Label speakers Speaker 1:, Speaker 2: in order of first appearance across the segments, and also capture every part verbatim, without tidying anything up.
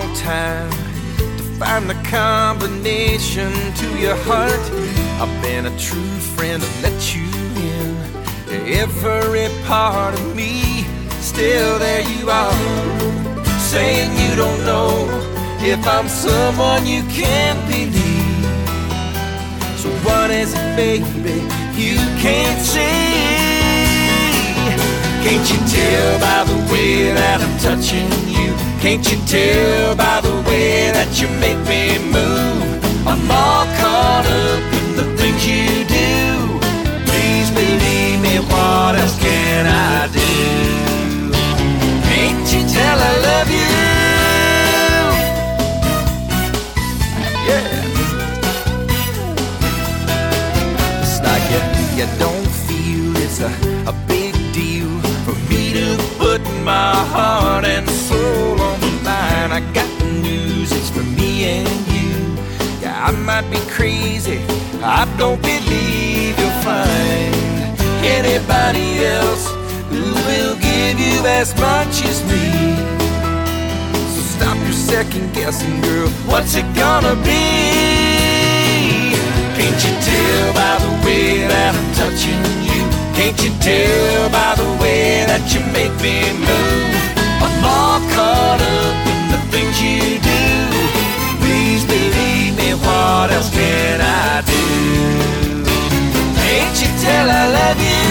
Speaker 1: long time to find the combination to your heart. I've been a true friend to let you in every part of me. Still there you are, saying you don't know if I'm someone you can't believe. So what is it, baby, you can't see? Can't you tell by the way that I'm touching you? Can't you tell by the way that you make me move? I'm all caught up in the things you do. Please believe me, what else can I do? Can't you tell I love you? Yeah. It's like you, you don't feel it's a, a big deal for me to put my heart and soul on the line. I got the news, it's for me and you. Yeah, I might be crazy, I don't believe you'll find anybody else who will give you as much as me. So stop your second guessing, girl, what's it gonna be? Can't you tell by the way that I'm touching you? Can't you tell by the way that you make me move? I'm all caught up in the things you do. Please believe me, what else can I do? Can't you tell I love you?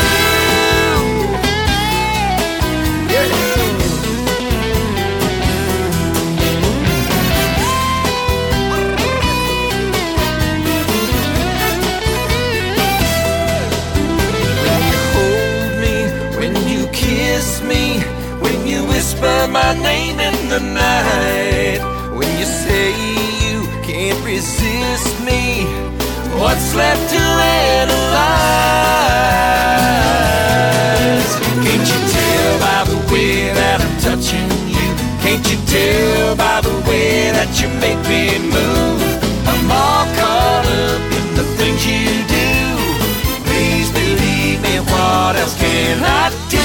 Speaker 1: Yeah. Kiss me when you whisper my name in the night. When you say you can't resist me, what's left to analyze? Can't you tell by the way that I'm touching you? Can't you tell by the way that you make me move? I'm all caught up in the things you do. Please believe me, what else can I do?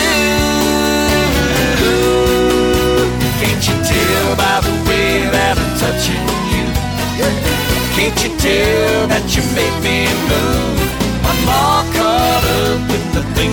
Speaker 1: Can't you tell by the way that I'm touching you? Can't you tell that you make me move? I'm all caught up in the things